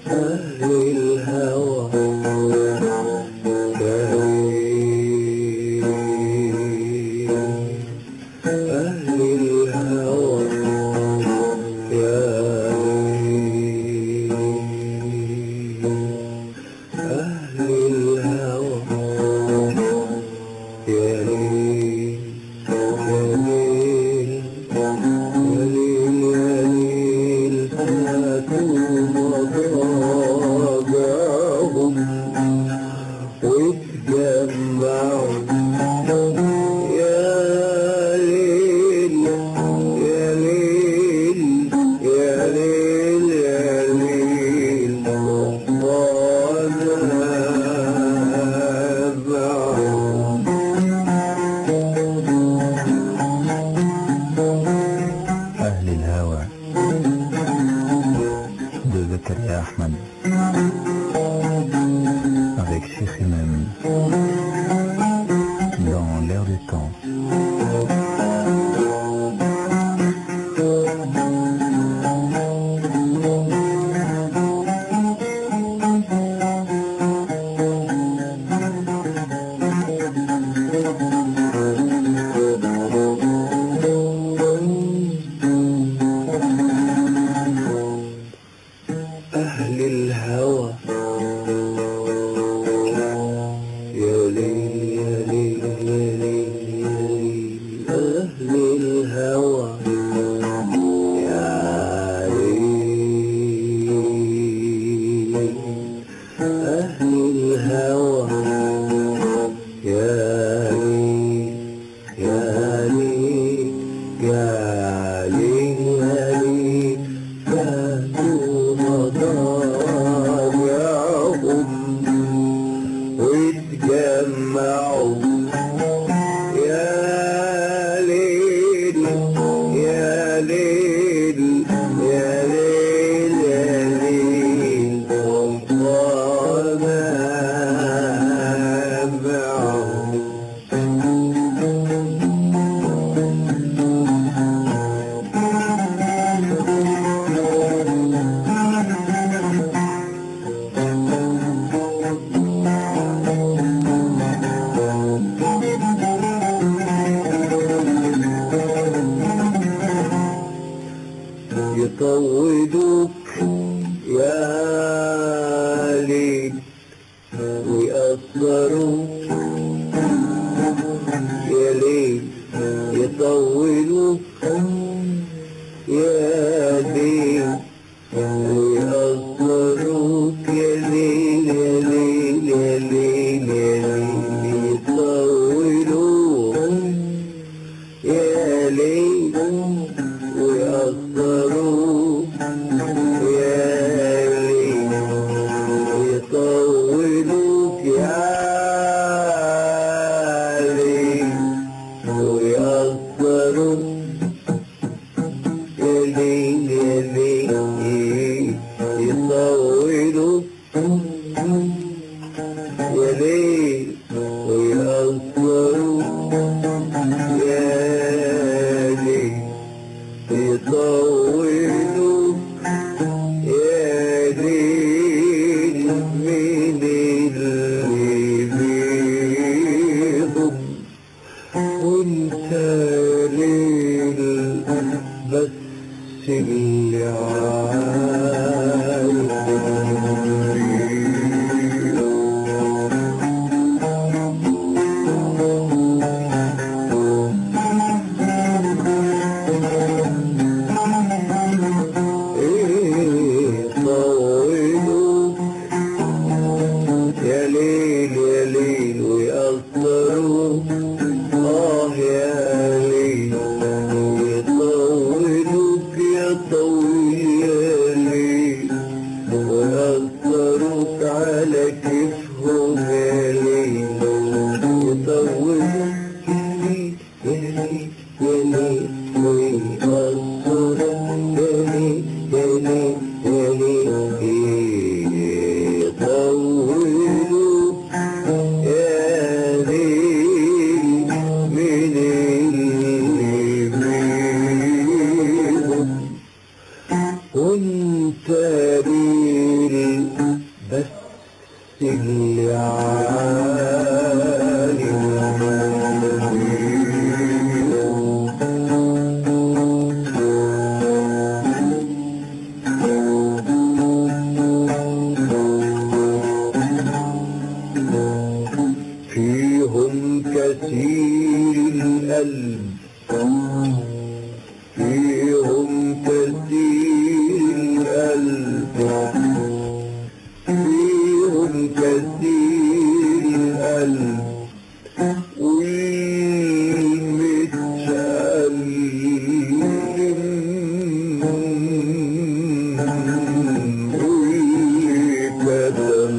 أهل الهوى كريم، أهل الهوى يا ليل، أهل الهوى يا ليل، يا ليل، يا ليل، يا ليل، فاتوا مضاجعهم واتجمعوا يا ليل، يا ليل، يا ليل، يا ليل، ونابعهم. أهل الهوى de Zakaria Ahmad avec Cheikh Imam dans l'air du temps. أهل الهوى يا ليل، يا ليل، يا ليل، يا ليل، أهل الهوى يا ليل، أهل الهوى يا ليل، يا ليل، يا ليل، يا ليل، فاتوا مضاجعهم واتجمعوا يا ليل، يا ليل، يا ليل، يا ليل، ونابعهم. يطودوك يا ليل ويقصروك يا ليل، يطولوك يا ليل ويقصروك يا ليل، يا ليل، يا ليل، يا ليل، يطولوك يا ليل ويقصروك يا ليل، يطولوك يا ليل ويقصروك يا ليل، يا ليل، يطولوك يا ليل ويقصروك يا ليل، يطولوك يا ليل، من اللي بيضم وانت ليل بس اللي عايز بس اللي فيهم كثير القلب، فيهم كثير القلب، فيهم كثير القلب والمتألم والكتم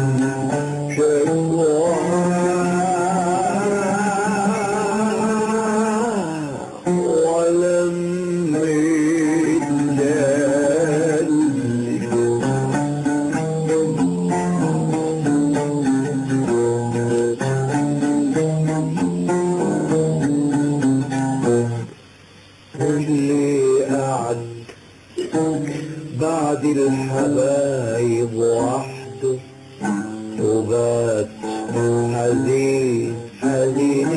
واللي قعد بعد الحبايب وحده وبات حزين حزين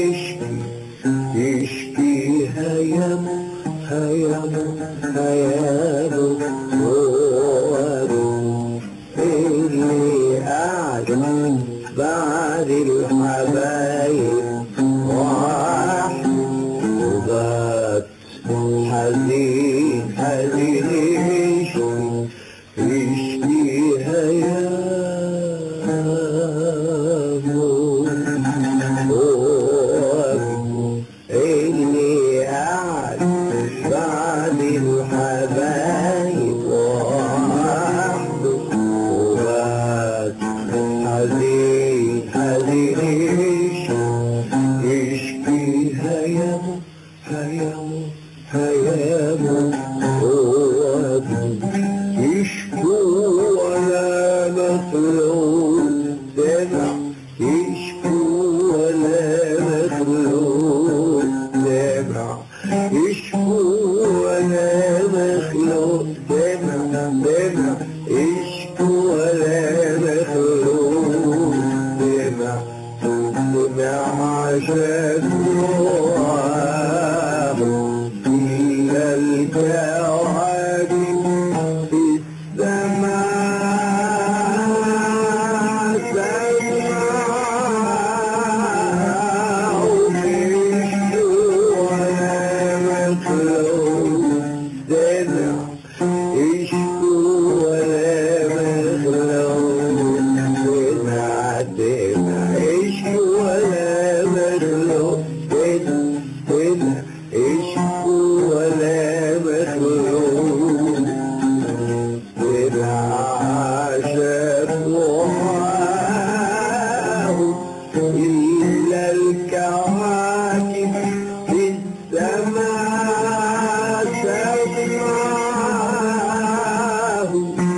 يشكي هيامه هيامه هيامه اللي قعد بعد الحبايب وحده وبات حزين حزين يشكي هيامه اللي قعد بعد الحبايب وحده وبات حزين حزين يشكي هيامه هيامه هيامه يشكو ولا مخلوق سمع، يشكو ولا مخلوق سمع، يشكو ولا مخلوق سمع سمع، يشكو ولا مخلوق سمع سمع شكواه إلا الكواكب في السماء سمعوا يشكو ولا مخلوق سمع، يشكو ولا مخلوق سمع سمع، يشكو ولا مخلوق سمع يشكو ولا مخلوق سمع شكواه إلا الكواكب في السماء سمعاه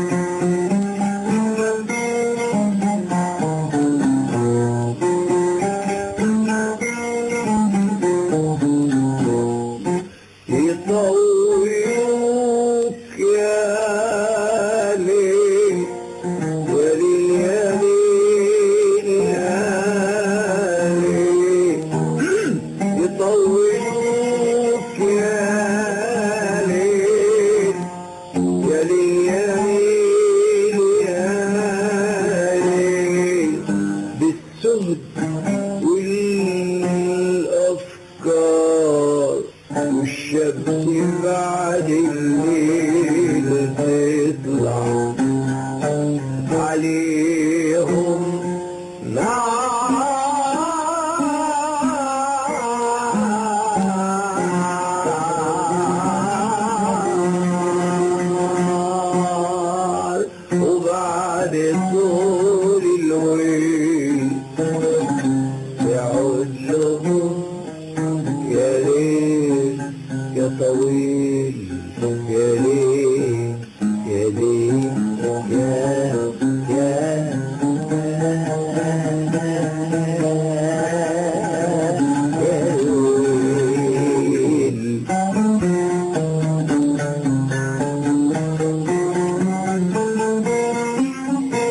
يطويوك يا ليل ولليالين يا ليل، يطويوك يا ليل ولليالين يا ليل بالسهد والأفكار والشمس بعد الليل تطلع عليهم نار وبعد طول الويل يعود لهم يا ليل يا طويل يا ليل يا ليل يا ليل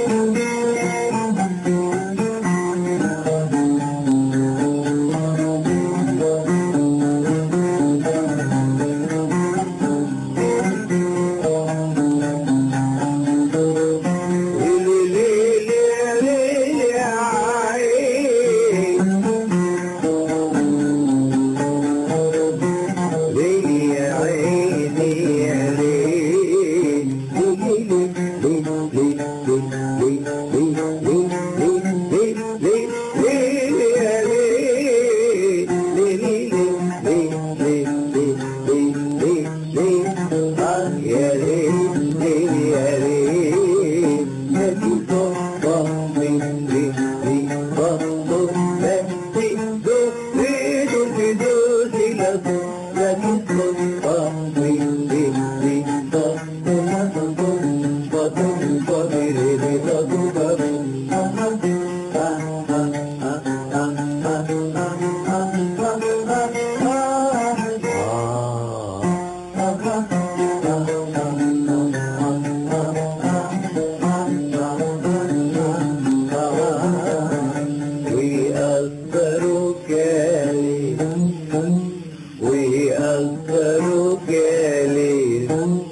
ويأثروا جالي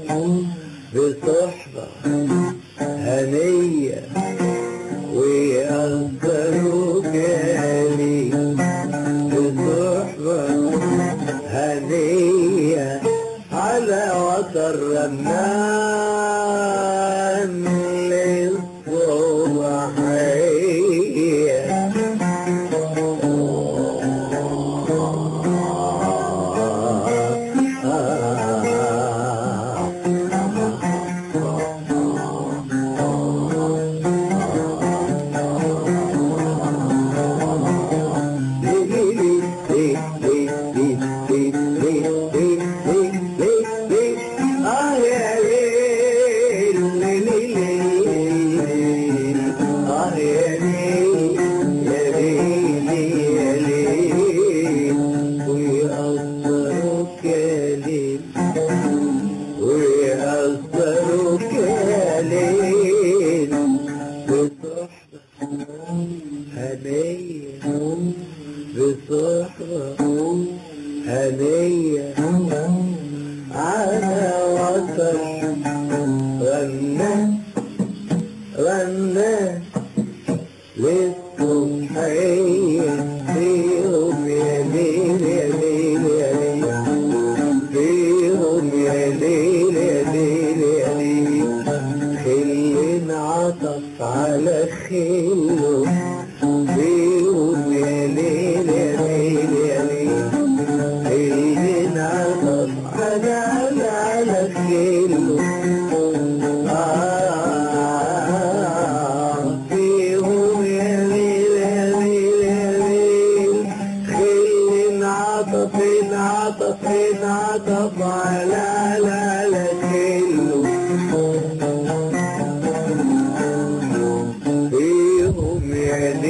بصحبة هنية، ويأثروا جالي بصحبة هنية على وتر رنان للصبحية. ويأثروا كالين بصحبة هنية، بصحبة هنية على وتر رنان رنان للصبحية. فيهم يا ليل يا ليل يا ليل، فيهم يا ليل يا ليل يا ليل، خل عطف على خله. فيهم يا ليل يا ليل يا ليل، خل عطف على خله. فيهم يا ليل يا ليل يا ليل، خل عطف عطف عطف على خله. فيهم يا ليل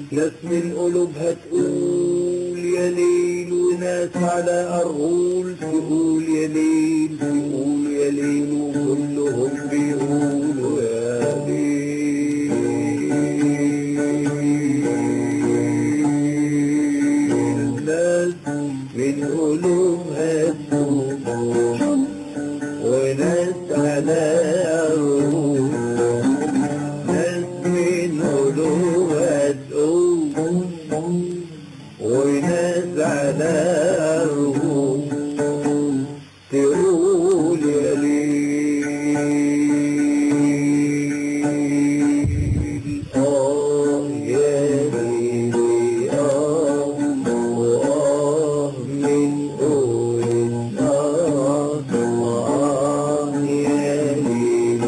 ناس من قلوبها تقول يا ليل، وناس على أرغول تقول يا ليل، تقول يا ليل، وكلهم بيقولوا يا ليل. ناس من قلوبها تقول وناس على أرغول، ناس من قلوبها تقول وناس على أرغول تقول يا ليل. يا ليل وآه من قول يا ليل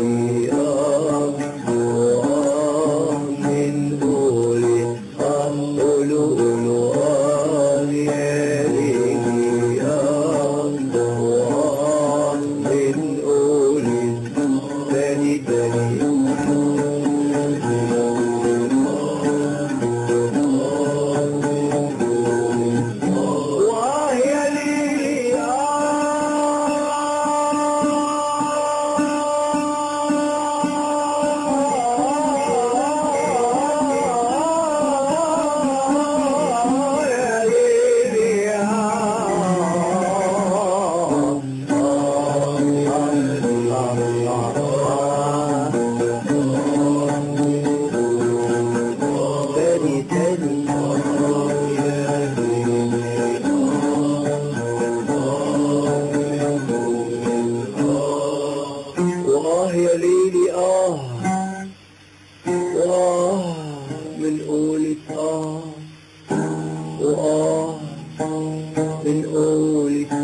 وآه من قول قولوا قولوا يا ليل وآه من قول تاني تاني. وآه يا ليل تاني تاني. وآه يا ليلي وآه من قولة وآه من قولة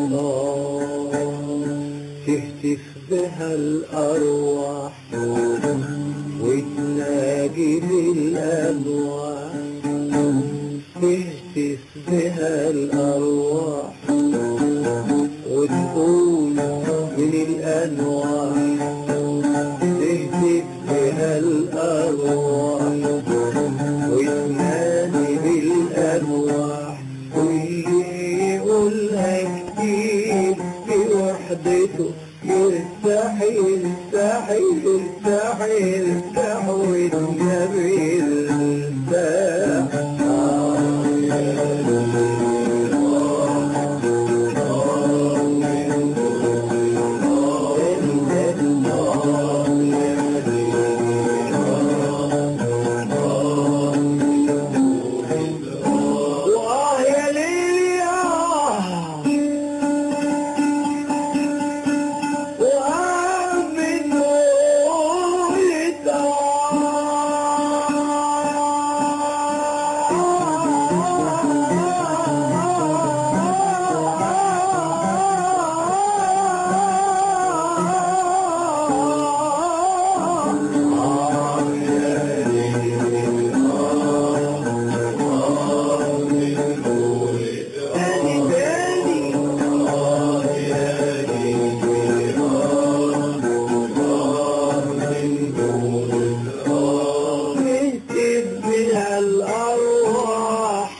تهتف بها الأرواح وتناجي بالأنواع، تهتف بها الأرواح وتقول من الأنواع، تهتف بها الأرواح وتنادي بالأنواع، واللي يقولها كتير بوحدته يرتاح يرتاح يرتاح يرتاح والنبي يرتاح. وآه يا ليلي وآه من قولة تاني تاني. تهتف بها الأرواح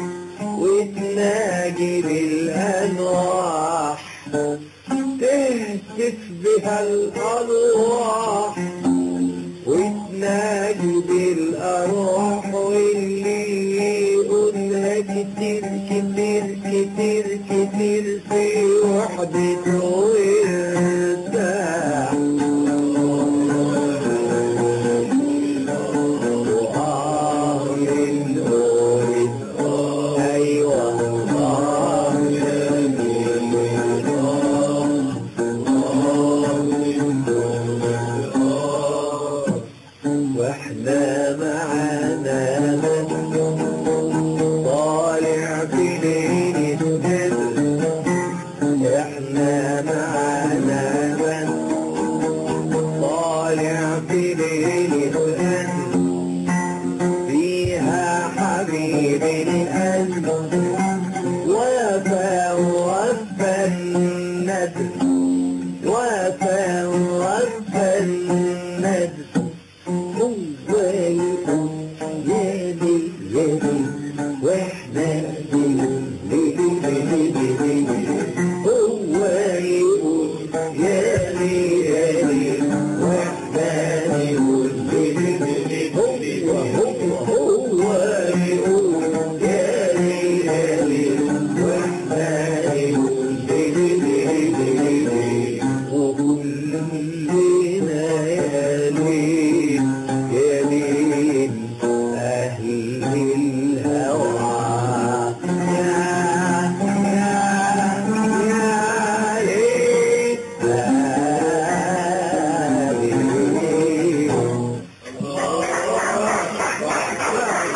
وتناجي بالأنواح، تهتف بها الأرواح وتناجي بالأرواح، واللي يقولها كتير كتير كتير كتير في وحدته يرتاح. وآه من قولة أيوة واحنا معانا